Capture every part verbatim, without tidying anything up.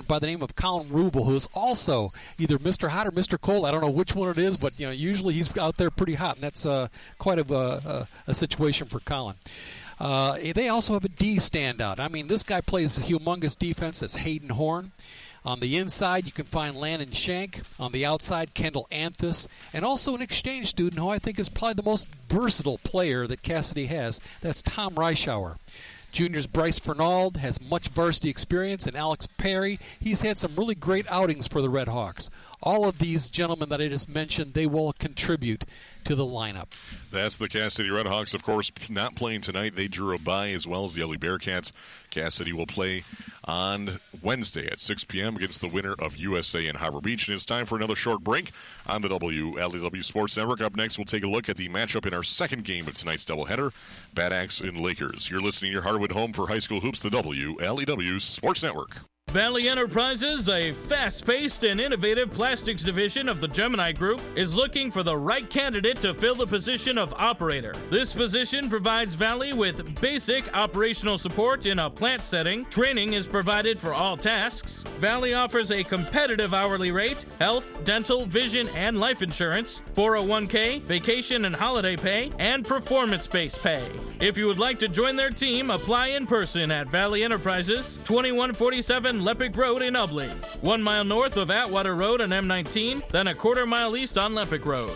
by the name of Colin Rubel, who is also either Mister Hot or Mister Cold. I don't know which one it is, but you know, usually he's out there pretty hot, and that's uh, quite a, a, a situation for Colin. Uh, they also have a D standout. I mean, this guy plays humongous defense. That's Hayden Horn. On the inside, you can find Landon Shank. On the outside, Kendall Anthus. And also an exchange student who I think is probably the most versatile player that Cassidy has. That's Tom Reischauer. Juniors Bryce Fernald has much varsity experience, and Alex Perry, he's had some really great outings for the Red Hawks. All of these gentlemen that I just mentioned, they will contribute to the lineup. That's the Cassidy Red Hawks, of course, not playing tonight. They drew a bye, as well as the L A Bearcats. Cassidy will play on Wednesday at six p.m. against the winner of U S A and Harbor Beach. And it's time for another short break on the W L E W Sports Network. Up next, we'll take a look at the matchup in our second game of tonight's doubleheader, Bad Axe and Lakers. You're listening to your Hardwood home for high school hoops, the W L E W Sports Network. Valley Enterprises, a fast-paced and innovative plastics division of the Gemini Group, is looking for the right candidate to fill the position of operator. This position provides Valley with basic operational support in a plant setting. Training is provided for all tasks. Valley offers a competitive hourly rate, health, dental, vision, and life insurance, four oh one k, vacation and holiday pay, and performance-based pay. If you would like to join their team, apply in person at Valley Enterprises, twenty-one forty-seven Lepic Road in Ubley, one mile north of Atwater Road and M nineteen, then a quarter mile east on Lepic Road.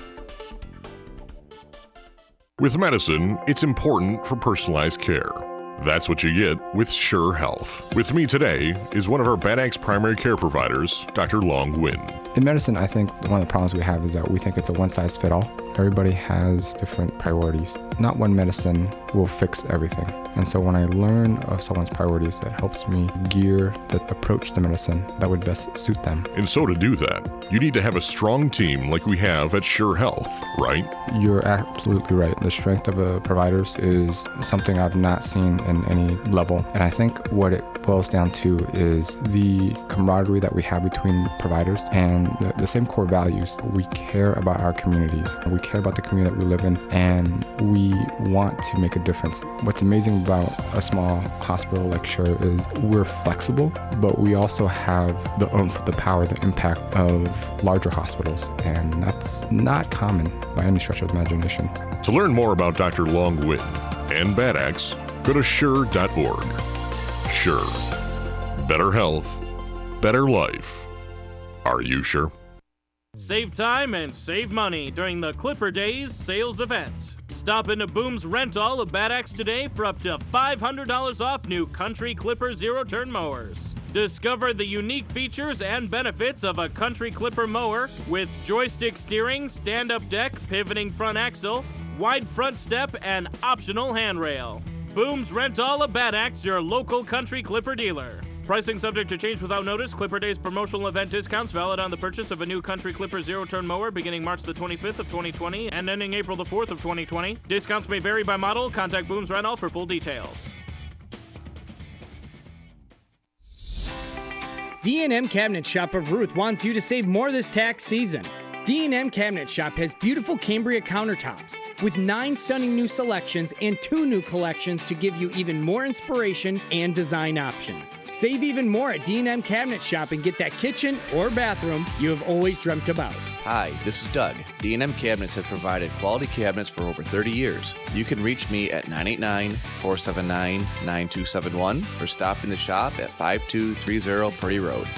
With medicine, it's important for personalized care. That's what you get with Sure Health. With me today is one of our Bad Axe primary care providers, Doctor Long Nguyen. In medicine, I think one of the problems we have is that we think it's a one-size-fits-all. Everybody has different priorities. Not one medicine will fix everything. And so when I learn of someone's priorities, that helps me gear the approach to medicine that would best suit them. And so to do that, you need to have a strong team like we have at Sure Health, right? You're absolutely right. The strength of a providers is something I've not seen in any level. And I think what it boils down to is the camaraderie that we have between providers and the, the same core values. We care about our communities. We care about the community that we live in, and we want to make a difference. What's amazing about a small hospital like Sure is we're flexible, but we also have the oomph, the power, the impact of larger hospitals, and that's not common by any stretch of the imagination. To learn more about Doctor Long Nguyen and Bad Axe, go to sure dot org. Sure. Better health, better life. Are you sure? Save time and save money during the Clipper Days sales event. Stop into Boom's Rental of Bad Axe today for up to five hundred dollars off new Country Clipper zero-turn mowers. Discover the unique features and benefits of a Country Clipper mower with joystick steering, stand-up deck, pivoting front axle, wide front step, and optional handrail. Boom's Rental of Bad Axe, your local Country Clipper dealer. Pricing subject to change without notice. Clipper Days promotional event discounts valid on the purchase of a new Country Clipper zero-turn mower beginning March the twenty-fifth of twenty twenty and ending April the fourth of twenty twenty. Discounts may vary by model. Contact Boom's Rental for full details. D and M Cabinet Shop of Ruth wants you to save more this tax season. D and M Cabinet Shop has beautiful Cambria countertops with nine stunning new selections and two new collections to give you even more inspiration and design options. Save even more at D and M Cabinet Shop and get that kitchen or bathroom you have always dreamt about. Hi, this is Doug. D and M Cabinets has provided quality cabinets for over thirty years. You can reach me at nine eight nine, four seven nine, nine two seven one or stop in the shop at five two three zero Purdy Road.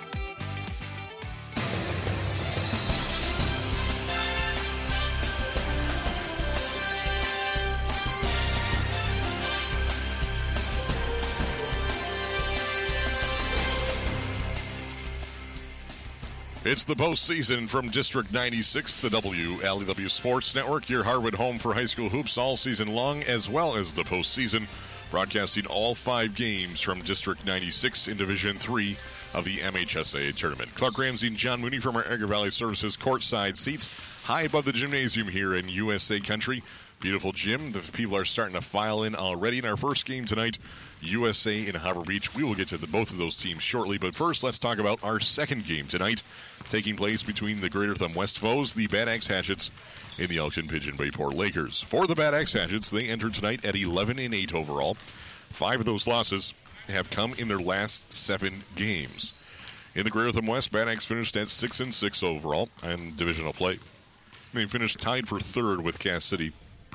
It's the postseason from District ninety-six, the W L E W Sports Network, your Harwood home for high school hoops all season long, as well as the postseason, broadcasting all five games from District ninety-six in Division three of the M H S A tournament. Clark Ramsey and John Mooney from our Edgar Valley Services courtside seats high above the gymnasium here in U S A country. Beautiful gym. The people are starting to file in already. In our first game tonight, U S A in Harbor Beach. We will get to the, both of those teams shortly, but first let's talk about our second game tonight, taking place between the Greater Thumb West foes, the Bad Axe Hatchets, and the Elkton Pigeon Bayport Lakers. For the Bad Axe Hatchets, they entered tonight at eleven and eight overall. Five of those losses have come in their last seven games. In the Greater West, Bad Axe finished at six and six overall in divisional play. They finished tied for third with Cass City,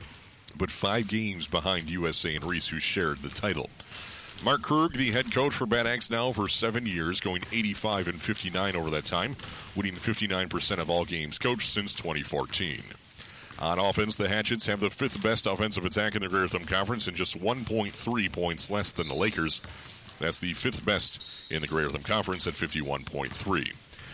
but five games behind U S A and Reese, who shared the title. Mark Krug, the head coach for Bad Axe now for seven years, going eighty-five and fifty-nine over that time, winning fifty-nine percent of all games coached since twenty fourteen. On offense, the Hatchets have the fifth best offensive attack in the Greater Conference and just one point three points less than the Lakers. That's the fifth best in the Greater Conference at fifty-one point three.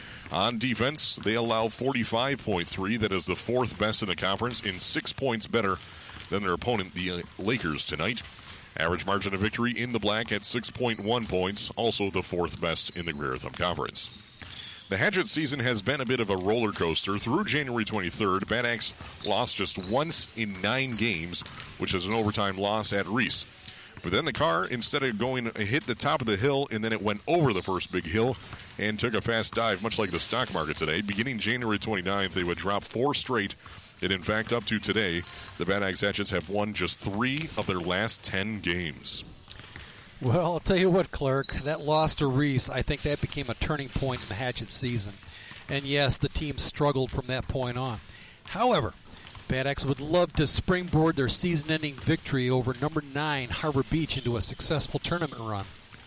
On defense, they allow forty-five point three. That is the fourth best in the conference, and six points better than their opponent, the Lakers, tonight. Average margin of victory in the black at six point one points, also the fourth best in the Greater Conference. The Hatchet season has been a bit of a roller coaster. Through January twenty-third, Bad Axe lost just once in nine games, which is an overtime loss at Reese. But then the car, instead of going, hit the top of the hill, and then it went over the first big hill and took a fast dive, much like the stock market today. Beginning January twenty-ninth, they would drop four straight. And in fact, up to today, the Bad Axe Hatchets have won just three of their last ten games. Well, I'll tell you what, Clark, that loss to Reese, I think that became a turning point in the Hatchet season. And yes, the team struggled from that point on. However, Bad Axe would love to springboard their season-ending victory over number nine Harbor Beach into a successful tournament run.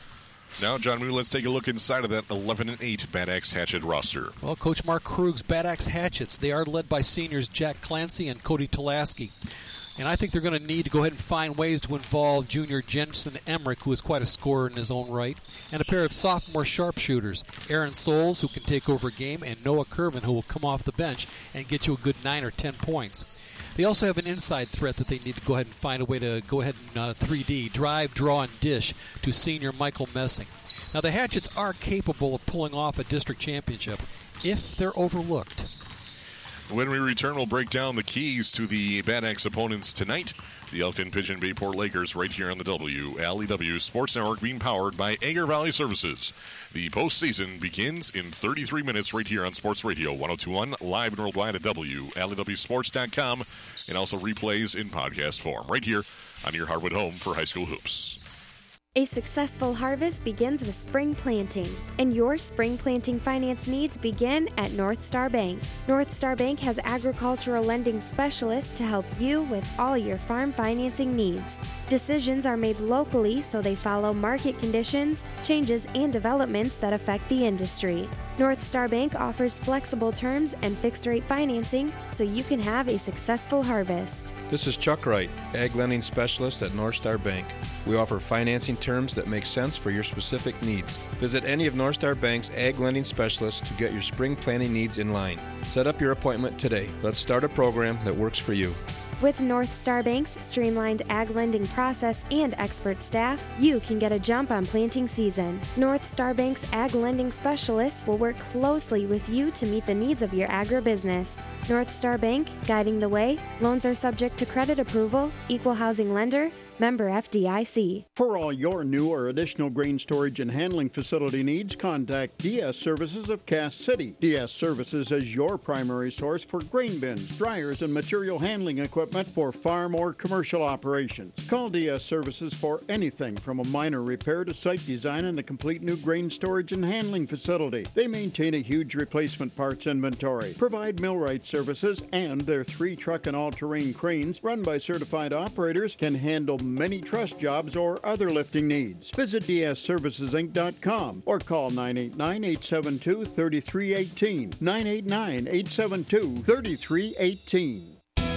Now, John Moo, let's take a look inside of that eleven and eight Bad Axe Hatchet roster. Well, Coach Mark Krug's Bad Axe Hatchets, they are led by seniors Jack Clancy and Cody Tulaski. And I think they're going to need to go ahead and find ways to involve junior Jensen Emmerich, who is quite a scorer in his own right, and a pair of sophomore sharpshooters, Aaron Souls, who can take over a game, and Noah Kervin, who will come off the bench and get you a good nine or ten points. They also have an inside threat that they need to go ahead and find a way to go ahead and uh, three D, drive, draw, and dish to senior Michael Messing. Now, the Hatchets are capable of pulling off a district championship if they're overlooked. When we return, we'll break down the keys to the Bad Axe opponents tonight. The Elkton Pigeon Bayport Lakers right here on the W L E W Sports Network, being powered by Agar Valley Services. The postseason begins in thirty-three minutes right here on Sports Radio one oh two point one, live and worldwide at W L E W sports dot com, and also replays in podcast form right here on your Harwood home for high school hoops. A successful harvest begins with spring planting, and your spring planting finance needs begin at North Star Bank. North Star Bank has agricultural lending specialists to help you with all your farm financing needs. Decisions are made locally, so they follow market conditions, changes, and developments that affect the industry. North Star Bank offers flexible terms and fixed-rate financing so you can have a successful harvest. This is Chuck Wright, Ag Lending Specialist at North Star Bank. We offer financing terms that make sense for your specific needs. Visit any of North Star Bank's Ag Lending Specialists to get your spring planting needs in line. Set up your appointment today. Let's start a program that works for you. With North Star Bank's streamlined ag lending process and expert staff, you can get a jump on planting season. North Star Bank's ag lending specialists will work closely with you to meet the needs of your agribusiness. North Star Bank, guiding the way. Loans are subject to credit approval. Equal housing lender. Member F D I C. For all your new or additional grain storage and handling facility needs, contact D S Services of Cass City. D S Services is your primary source for grain bins, dryers, and material handling equipment for farm or commercial operations. Call D S Services for anything from a minor repair to site design and a complete new grain storage and handling facility. They maintain a huge replacement parts inventory, provide millwright services, and their three truck and all-terrain cranes run by certified operators can handle many truss jobs or other lifting needs. Visit D S services inc dot com or call nine eight nine, eight seven two, three three one eight, nine eight nine, eight seven two, three three one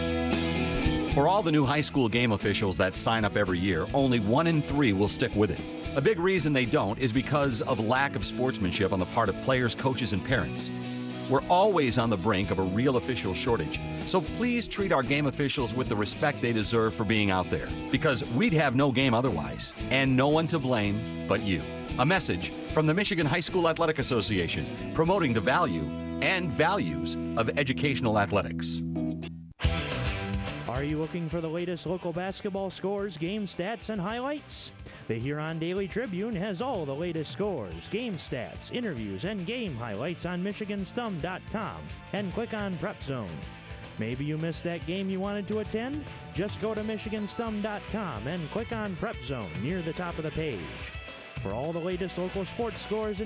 eight. For all the new high school game officials that sign up every year, only one in three will stick with it. A big reason they don't is because of lack of sportsmanship on the part of players, coaches, and parents. We're always on the brink of a real official shortage, so please treat our game officials with the respect they deserve for being out there, because we'd have no game otherwise, and no one to blame but you. A message from the Michigan High School Athletic Association, promoting the value and values of educational athletics. Are you looking for the latest local basketball scores, game stats, and highlights? The Huron Daily Tribune has all the latest scores, game stats, interviews, and game highlights on Michigan Stum dot com and click on Prep Zone. Maybe you missed that game you wanted to attend? Just go to Michigan Stum dot com and click on Prep Zone near the top of the page. For all the latest local sports scores and